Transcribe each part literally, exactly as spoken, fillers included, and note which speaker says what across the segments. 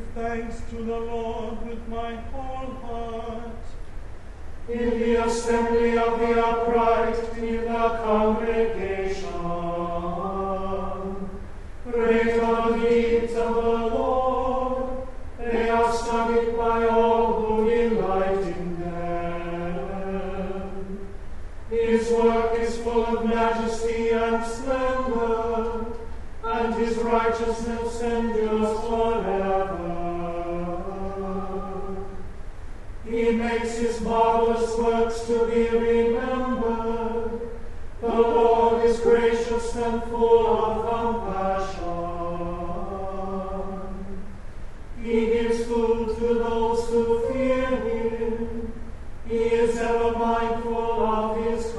Speaker 1: thanks to the Lord with my whole heart.
Speaker 2: In the assembly of the upright, in the congregation, great are the deeds of the Lord, they are studied by all who delight in them. His work is full of majesty and splendor, and his righteousness endures forever. He makes his marvelous works to be remembered. The Lord is gracious and full of compassion. He gives food to those who fear him. He is ever mindful of his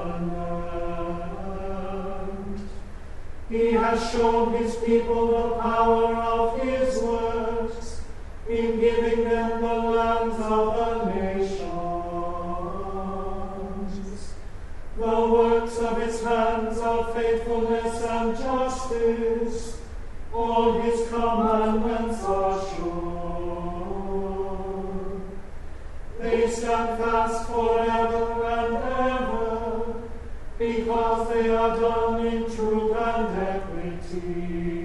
Speaker 2: covenant. He has shown his people the power of his works, in giving them the lands of the nations. The works of his hands are faithfulness and justice. All his commandments are sure. They stand fast forever and ever, because they are done in truth and equity.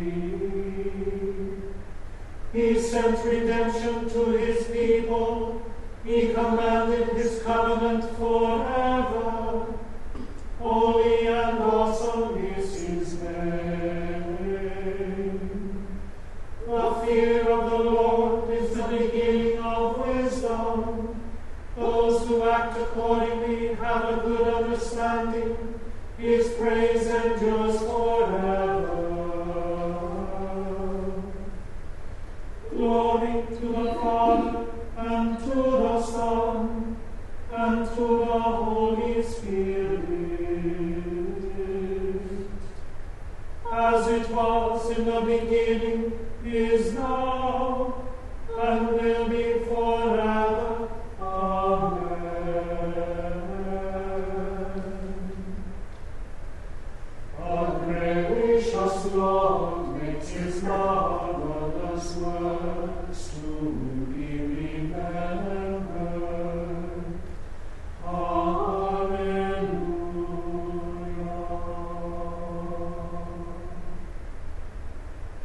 Speaker 2: He sent redemption to his people. He commanded his covenant forever. Holy and awesome is his name. The fear of the Lord is the beginning of wisdom. Those who act accordingly have a good understanding. His praise endures forever. Glory to the Father, and to the Son, and to the Holy Spirit, as it was in the beginning, is now, and will be forever. Amen. A gracious Lord makes his love